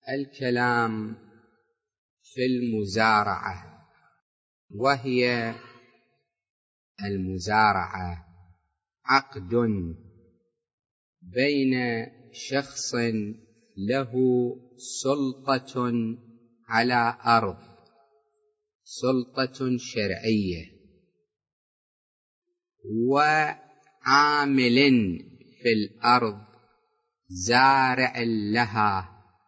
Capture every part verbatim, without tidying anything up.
الكلام في المزارعة، وهي المزارعة عقد بين شخص له سلطة على أرض، سلطة شرعية، وعامل في الأرض زارع لها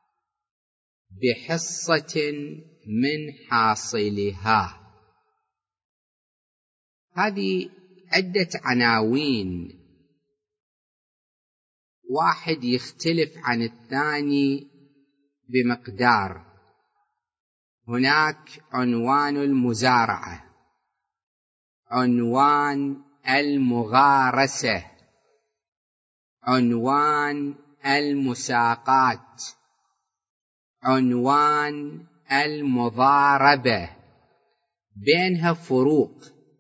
بحصة من حاصلها. هذه عدة عناوين، واحد يختلف عن الثاني بمقدار. هناك عنوان المزارعة، عنوان المغارسة، عنوان المساقات، عنوان المضاربة، بينها فروق.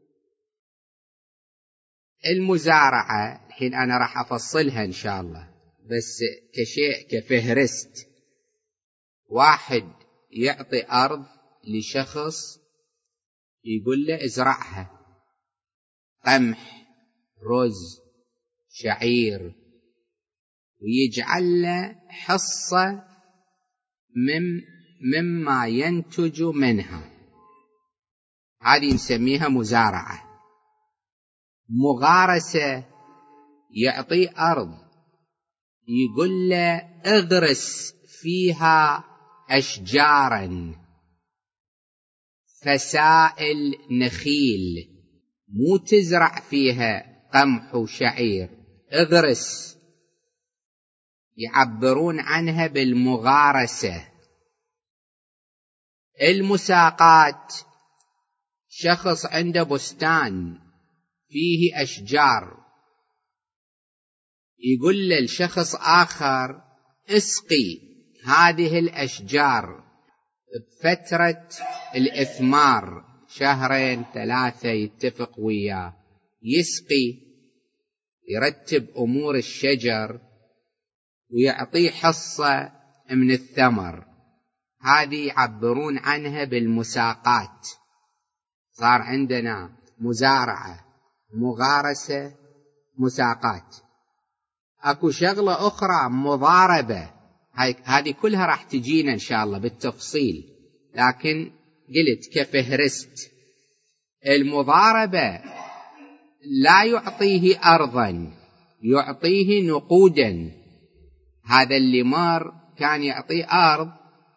المزارعة الحين أنا راح أفصلها إن شاء الله، بس كشيء كفهرست. واحد يعطي أرض لشخص يقول له ازرعها، قمح، رز، شعير، ويجعل له حصة من مما ينتج منها. هذه نسميها مزارعة. مغارسة يعطي أرض يقول له اغرس فيها أشجارا، فسائل نخيل، مو تزرع فيها قمح وشعير، اغرس. يعبرون عنها بالمغارسة. المساقات، شخص عنده بستان فيه أشجار، يقول للشخص آخر اسقي هذه الأشجار بفترة الإثمار، شهرين ثلاثة، يتفق وياه يسقي، يرتب أمور الشجر ويعطيه حصة من الثمر. هذه يعبرون عنها بالمساقات. صار عندنا مزارعة، مغارسة، مساقات. اكو شغلة اخرى مضاربة، هذه كلها راح تجينا ان شاء الله بالتفصيل، لكن قلت كفهرست. المضاربة لا يعطيه أرضا، يعطيه نقودا. هذا اللي مار كان يعطيه أرض،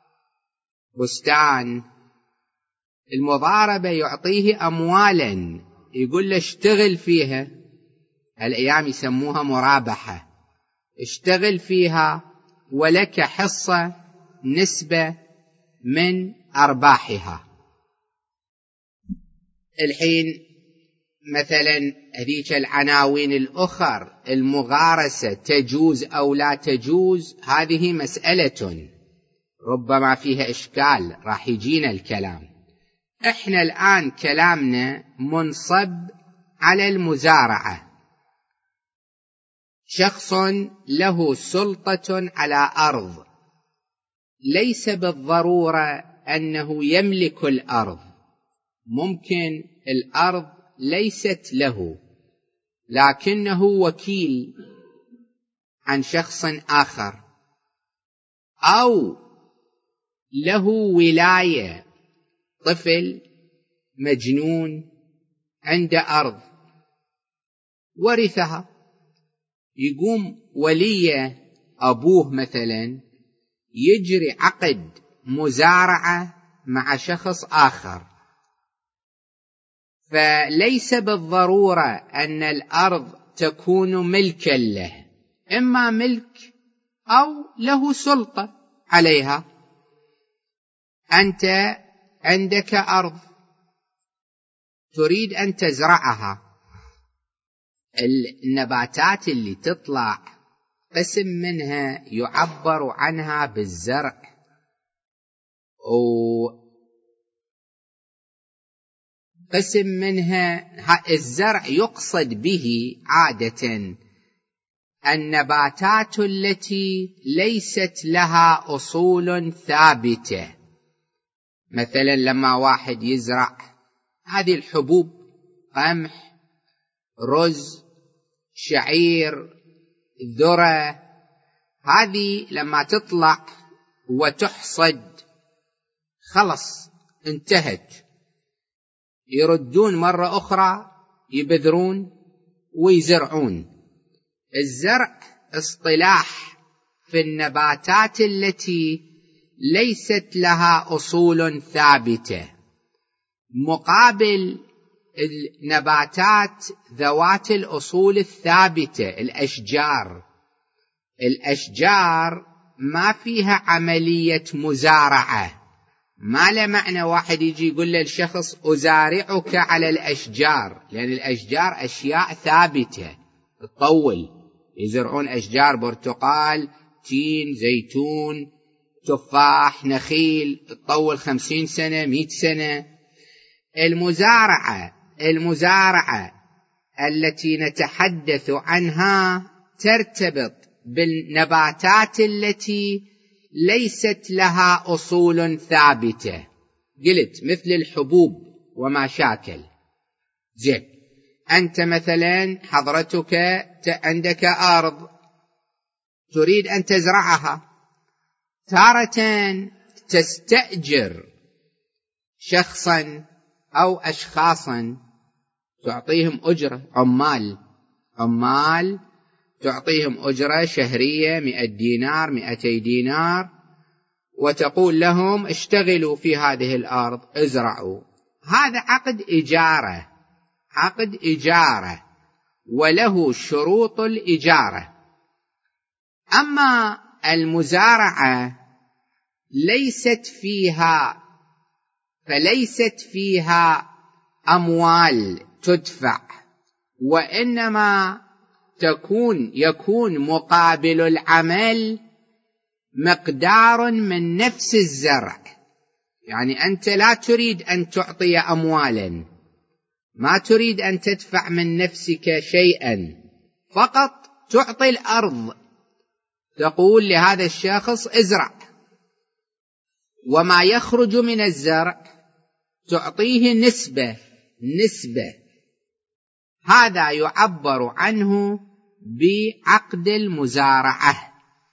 بستان. المضاربة يعطيه أموالا، يقول له اشتغل فيها. الأيام يسموها مرابحة. اشتغل فيها ولك حصة، نسبة من أرباحها. الحين مثلا هذيك العناوين الأخر، المغارسة تجوز أو لا تجوز، هذه مسألة ربما فيها إشكال، راح يجينا الكلام. إحنا الآن كلامنا منصب على المزارعة. شخص له سلطة على أرض، ليس بالضرورة أنه يملك الأرض، ممكن الأرض ليست له، لكنه وكيل عن شخص آخر، أو له ولاية. طفل مجنون عنده أرض ورثها، يقوم وليه أبوه مثلا يجري عقد مزارعة مع شخص آخر. فليس بالضرورة أن الأرض تكون ملكا له، إما ملك أو له سلطة عليها. أنت عندك أرض تريد أن تزرعها، النباتات اللي تطلع قسم منها يعبر عنها بالزرع، وقسم منها الزرع يقصد به عادة النباتات التي ليست لها أصول ثابتة. مثلا لما واحد يزرع هذه الحبوب، قمح، رز، شعير، ذرة، هذه لما تطلع وتحصد خلص انتهت، يردون مرة أخرى يبذرون ويزرعون. الزرع اصطلاح في النباتات التي ليست لها أصول ثابتة، مقابل النباتات ذوات الأصول الثابتة الأشجار. الأشجار ما فيها عملية مزارعة، ما له معنى واحد يجي يقول للشخص أزارعك على الأشجار، لأن الأشجار أشياء ثابتة تطول. يزرعون أشجار برتقال، تين، زيتون، تفاح، نخيل، تطول خمسين سنة، مئة سنة. المزارعة المزارعة التي نتحدث عنها ترتبط بالنباتات التي ليست لها أصول ثابتة، قلت مثل الحبوب وما شاكل. زين، أنت مثلا حضرتك عندك أرض تريد أن تزرعها، تارة تستأجر شخصا أو أشخاصا تعطيهم أجرة، عمال عمال تعطيهم أجرة شهرية مئة دينار، مئتي دينار، وتقول لهم اشتغلوا في هذه الأرض، ازرعوا. هذا عقد إجارة، عقد إجارة وله شروط الإجارة. أما المزارعة ليست فيها فليست فيها أموال تدفع، وإنما تكون يكون مقابل العمل مقدار من نفس الزرع. يعني أنت لا تريد أن تعطي أموالا، ما تريد أن تدفع من نفسك شيئا، فقط تعطي الأرض، تقول لهذا الشخص ازرع، وما يخرج من الزرع تعطيه نسبة نسبة. هذا يعبر عنه بعقد المزارعة.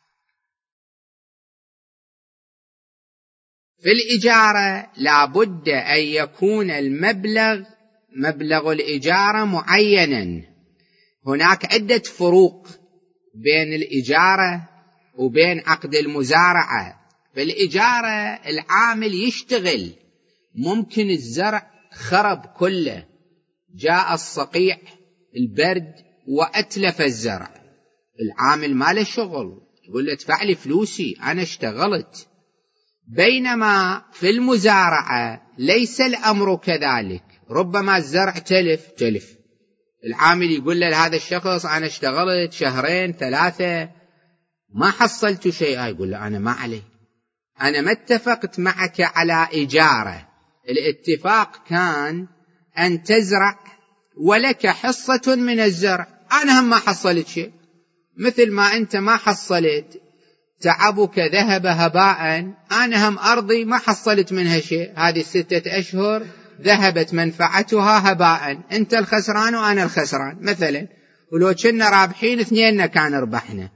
في الإجارة لا بد أن يكون المبلغ مبلغ الإجارة معينا. هناك عدة فروق بين الإجارة وبين عقد المزارعة. في الإجارة العامل يشتغل، ممكن الزرع خرب كله، جاء الصقيع البرد وأتلف الزرع، العامل ما له شغل، يقول له ادفع لي فلوسي أنا اشتغلت. بينما في المزارعة ليس الأمر كذلك، ربما الزرع تلف تلف العامل يقول له لهذا الشخص أنا اشتغلت شهرين ثلاثة ما حصلت شيء، يقول له أنا ما علي، أنا ما اتفقت معك على إجارة. الاتفاق كان أن تزرع ولك حصة من الزرع، أنا هم ما حصلت شيء، مثل ما أنت ما حصلت تعبك ذهب هباء، أنا هم أرضي ما حصلت منها شيء، هذه الستة أشهر ذهبت منفعتها هباء، أنت الخسران وأنا الخسران مثلا، ولو كنا رابحين اثنين كان ربحنا.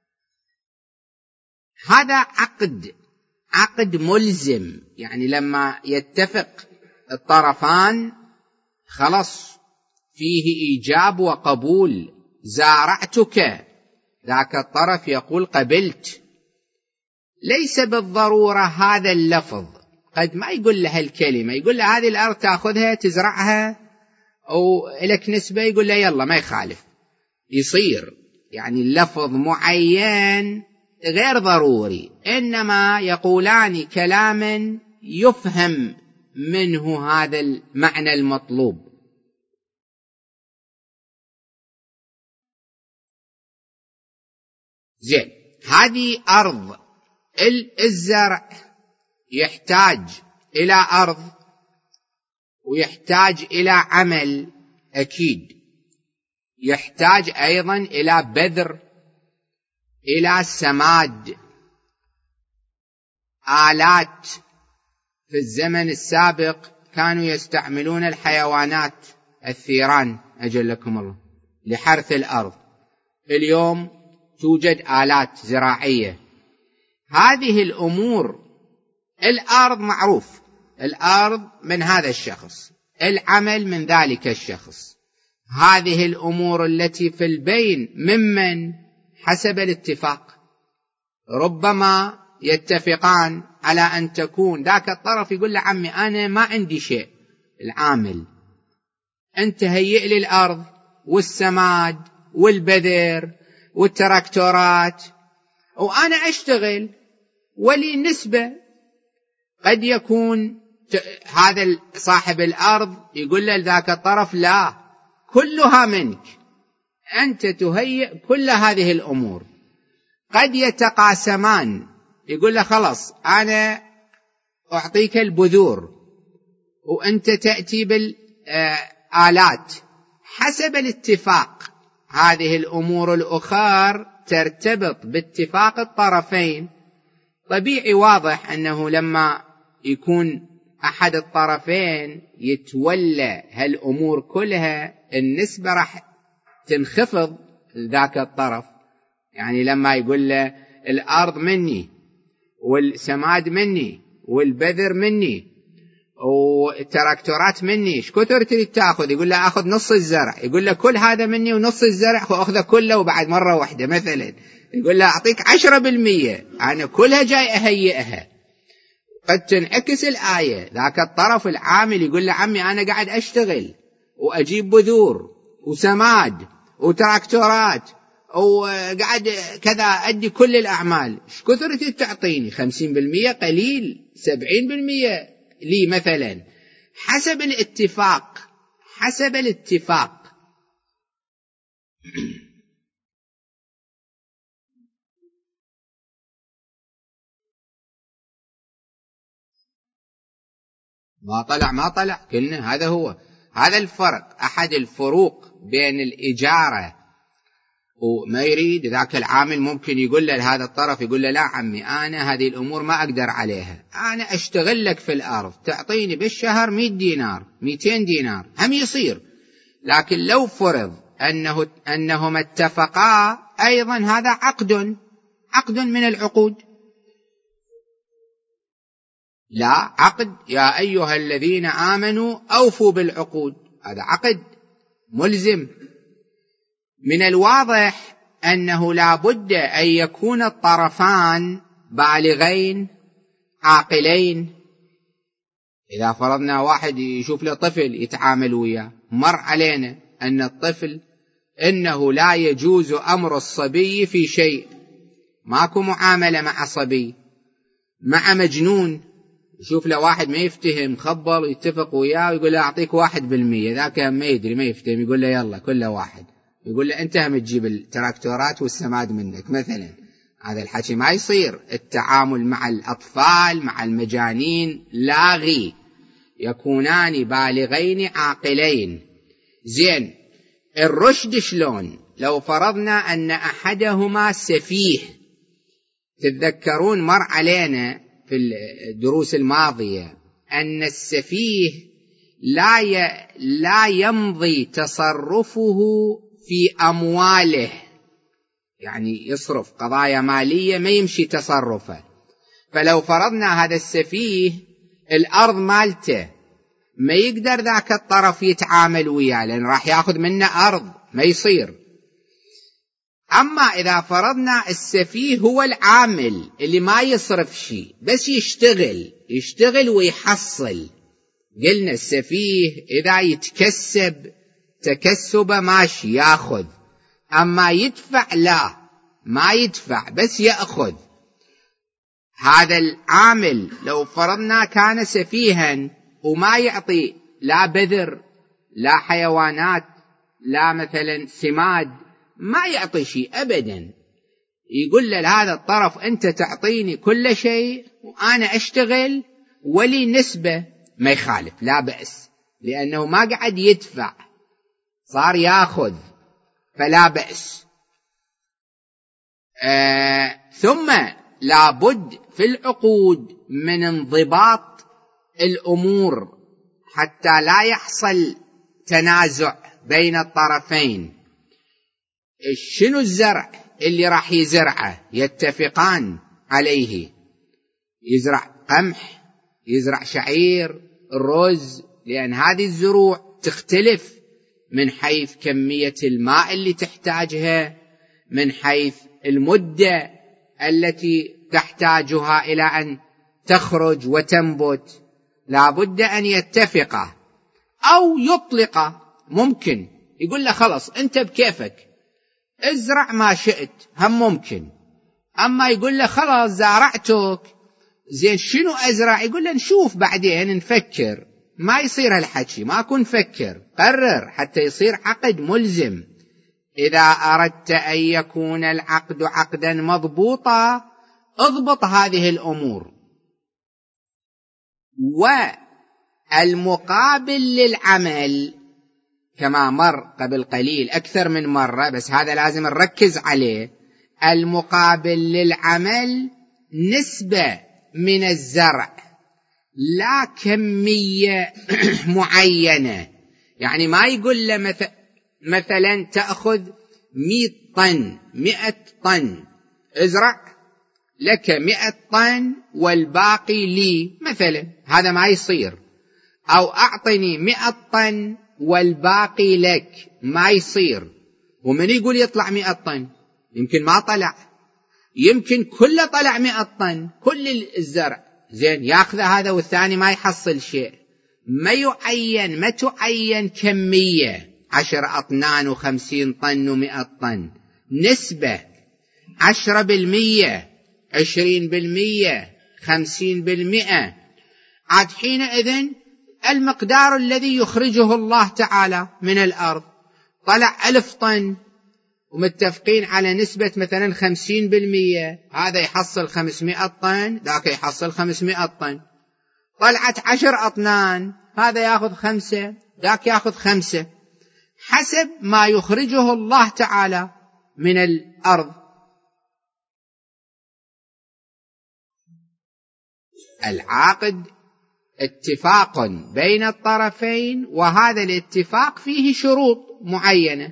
هذا عقد عقد ملزم، يعني لما يتفق الطرفان خلص فيه إيجاب وقبول. زارعتك، ذاك الطرف يقول قبلت. ليس بالضرورة هذا اللفظ، قد ما يقول له الكلمة، يقول له هذه الأرض تأخذها تزرعها أو لك نسبة، يقول له يلا ما يخالف، يصير يعني اللفظ معين غير ضروري، إنما يقولان كلاما يفهم منه هذا المعنى المطلوب. زين، هذه أرض، الزرع يحتاج إلى أرض ويحتاج إلى عمل، أكيد يحتاج أيضا إلى بذر إلى سماد آلات. في الزمن السابق كانوا يستعملون الحيوانات الثيران أجلكم الله لحرث الأرض، اليوم توجد آلات زراعية. هذه الأمور، الأرض معروف، الأرض من هذا الشخص، العمل من ذلك الشخص. هذه الأمور التي في البين ممن حسب الاتفاق، ربما يتفقان على أن تكون ذاك الطرف يقول له عمي أنا ما عندي شيء، العامل أنت هيئ لي الأرض والسماد والبذر والتراكتورات وأنا أشتغل ولي نسبة. قد يكون هذا صاحب الأرض يقول له ذاك الطرف لا، كلها منك، أنت تهيئ كل هذه الأمور. قد يتقاسمان، يقول له خلاص أنا أعطيك البذور وأنت تأتي بالآلات حسب الاتفاق. هذه الأمور الأخرى ترتبط باتفاق الطرفين. طبيعي واضح أنه لما يكون أحد الطرفين يتولى هالأمور كلها النسبة راح تنخفض ذاك الطرف. يعني لما يقول له الأرض مني والسماد مني والبذر مني والتراكتورات مني، ايش كثر تريد تاخذ؟ يقول له اخذ نص الزرع. يقول له كل هذا مني ونص الزرع واخذه كله وبعد مره واحده مثلا. يقول له اعطيك عشرة بالمية، انا كلها جاي اهيئها. قد تنعكس الايه، ذاك الطرف العامل يقول له عمي انا قاعد اشتغل واجيب بذور وسماد وتراكتورات وقاعد كذا أدي كل الأعمال، ايش كثر تعطيني؟ خمسين بالمية قليل، سبعين بالمية لي مثلا، حسب الاتفاق، حسب الاتفاق. ما طلع ما طلع كلنا، هذا هو هذا الفرق. أحد الفروق بين الإجارة وما يريد ذاك العامل ممكن يقول له لهذا الطرف، يقول له لا عمي أنا هذه الأمور ما أقدر عليها، أنا أشتغل لك في الأرض تعطيني بالشهر مئة دينار مئتين دينار، هم يصير. لكن لو فرض أنه أنهم اتفقا أيضا، هذا عقد عقد من العقود. لا، عقد يا أيها الذين آمنوا أوفوا بالعقود، هذا عقد ملزم. من الواضح أنه لا بد أن يكون الطرفان بالغين عاقلين. إذا فرضنا واحد يشوف له طفل يتعامل وياه، مر علينا أن الطفل إنه لا يجوز أمر الصبي في شيء، ماكو معاملة مع صبي. مع مجنون يشوف له واحد ما يفتهم خبر يتفق وياه ويقول له أعطيك واحد بالمية، ذاك ما يدري ما يفتهم يقول له يلا كله واحد، يقول له أنت هم تجيب التراكتورات والسماد منك مثلا. هذا الحكي ما يصير. التعامل مع الأطفال مع المجانين لاغي، يكونان بالغين عاقلين. زين، الرشد شلون؟ لو فرضنا أن أحدهما سفيه، تتذكرون مر علينا في الدروس الماضية أن السفيه لا ي... لا يمضي تصرفه في أمواله، يعني يصرف قضايا مالية ما يمشي تصرفه. فلو فرضنا هذا السفيه الأرض مالته، ما يقدر ذاك الطرف يتعامل وياه لأن راح يأخذ منه أرض، ما يصير. أما إذا فرضنا السفيه هو العامل اللي ما يصرف شيء بس يشتغل يشتغل ويحصل، قلنا السفيه إذا يتكسب تكسبه ماشي يأخذ، أما يدفع لا، ما يدفع بس يأخذ. هذا العامل لو فرضنا كان سفيها وما يعطي لا بذر لا حيوانات لا مثلا سماد، ما يعطي شيء أبدا، يقول له لهذا الطرف أنت تعطيني كل شيء وأنا أشتغل ولي نسبة، ما يخالف لا بأس، لأنه ما قاعد يدفع صار يأخذ فلا بأس. آه ثم لابد في العقود من انضباط الأمور حتى لا يحصل تنازع بين الطرفين. شنو الزرع اللي راح يزرعه يتفقان عليه، يزرع قمح، يزرع شعير، الرز، لأن هذه الزروع تختلف من حيث كمية الماء اللي تحتاجها، من حيث المدة التي تحتاجها إلى أن تخرج وتنبت. لا بد أن يتفقا أو يطلقا. ممكن يقول له خلص أنت بكيفك ازرع ما شئت، هم ممكن. أما يقول له خلاص زارعتك، زين شنو أزرع؟ يقول له نشوف بعدين نفكر. ما يصير هالحكي، ما أكون فكر، قرر حتى يصير عقد ملزم. إذا أردت أن يكون العقد عقدا مضبوطا اضبط هذه الأمور. والمقابل للعمل كما مر قبل قليل أكثر من مرة، بس هذا لازم نركز عليه. المقابل للعمل نسبة من الزرع لا كمية معينة. يعني ما يقول له مثلا تأخذ مئة طن مئة طن ازرع لك مئة طن والباقي لي مثلا، هذا ما يصير. أو أعطني مئة طن والباقي لك، ما يصير. ومن يقول يطلع مئة طن؟ يمكن ما طلع، يمكن كله طلع مئة طن كل الزرع، زين ياخذ هذا والثاني ما يحصل شيء. ما يعين ما تعين كمية عشر أطنان وخمسين طن ومئة طن، نسبة عشرة بالمية، عشرين بالمية، خمسين بالمئة. عاد حينئذ المقدار الذي يخرجه الله تعالى من الأرض طلع ألف طن ومتفقين على نسبة مثلا خمسين بالمية، هذا يحصل خمسمائة طن، ذاك يحصل خمسمائة طن. طلعت عشر أطنان، هذا يأخذ خمسة، ذاك يأخذ خمسة، حسب ما يخرجه الله تعالى من الأرض. العقد اتفاق بين الطرفين، وهذا الاتفاق فيه شروط معينة.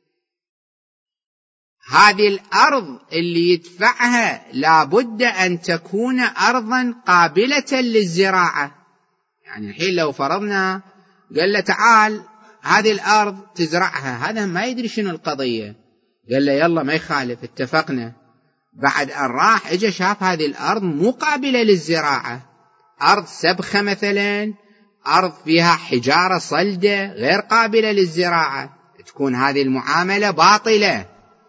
هذه الأرض اللي يدفعها لابد أن تكون أرضا قابلة للزراعة. يعني الحين لو فرضنا قال له تعال هذه الأرض تزرعها، هذا ما يدري شنو القضية، قال له يلا ما يخالف، اتفقنا. بعد أن راح اجى شاف هذه الأرض مو قابلة للزراعة، أرض سبخة مثلا، أرض فيها حجارة صلدة غير قابلة للزراعة، تكون هذه المعاملة باطلة.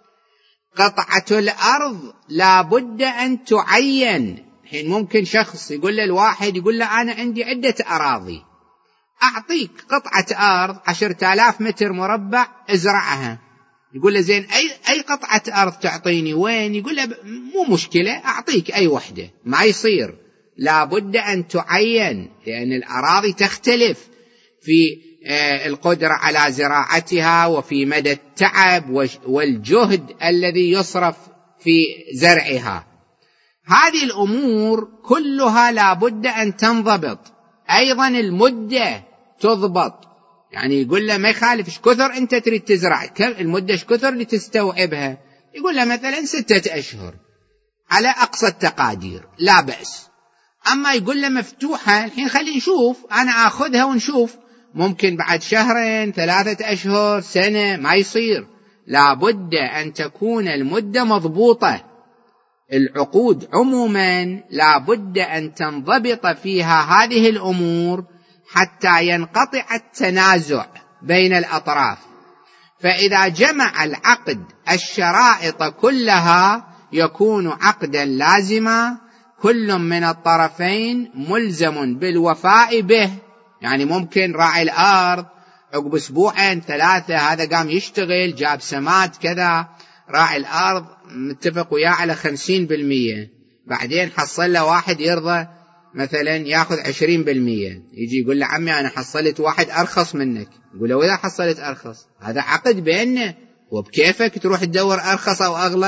قطعة الأرض لابد أن تعين. حين ممكن شخص يقول له الواحد يقول له أنا عندي عدة أراضي، أعطيك قطعة أرض عشرة آلاف متر مربع ازرعها. يقول له زين أي, أي قطعة أرض تعطيني وين؟ يقول له مو مشكلة أعطيك أي وحدة. ما يصير، لابد أن تعين، لأن الأراضي تختلف في القدرة على زراعتها وفي مدى التعب والجهد الذي يصرف في زرعها. هذه الأمور كلها لابد أن تنضبط. أيضا المدة تضبط، يعني يقول له ما يخالف ايش كثر أنت تريد تزرع، المدة ايش كثر لتستوعبها. يقول له مثلا ستة أشهر على أقصى التقادير، لا بأس. أما يقول له مفتوحة، الحين خلي نشوف، أنا أخذها ونشوف، ممكن بعد شهرين، ثلاثة أشهر، سنة، ما يصير. لابد أن تكون المدة مضبوطة. العقود عموما لابد أن تنضبط فيها هذه الأمور حتى ينقطع التنازع بين الأطراف. فإذا جمع العقد الشرائط كلها يكون عقدا لازما، كل من الطرفين ملزم بالوفاء به. يعني ممكن راعي الأرض عقب أسبوعين ثلاثة هذا قام يشتغل جاب سماد كذا، راعي الأرض متفق وياه على خمسين بالمية، بعدين حصل له واحد يرضى مثلا ياخذ عشرين بالمية، يجي يقول له عمي أنا حصلت واحد أرخص منك، يقول له وإذا حصلت أرخص هذا عقد بيننا وبكيفك تروح تدور أرخص أو أغلى،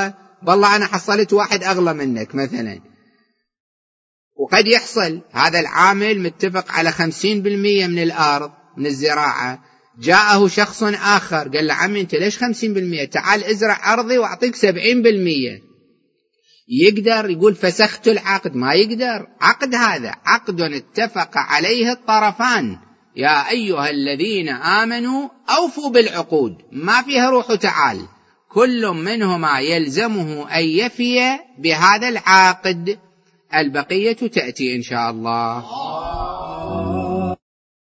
والله أنا حصلت واحد أغلى منك مثلا. وقد يحصل هذا العامل متفق على خمسين بالمئة من الأرض من الزراعة، جاءه شخص آخر قال له عمي أنت ليش خمسين بالمئة؟ تعال ازرع أرضي وأعطيك سبعين بالمئة. يقدر يقول فسخت العقد؟ ما يقدر. عقد هذا عقد اتفق عليه الطرفان. يا أيها الذين آمنوا أوفوا بالعقود، ما فيها روح وتعال، كل منهما يلزمه أن يفي بهذا العقد. البقية تأتي إن شاء الله.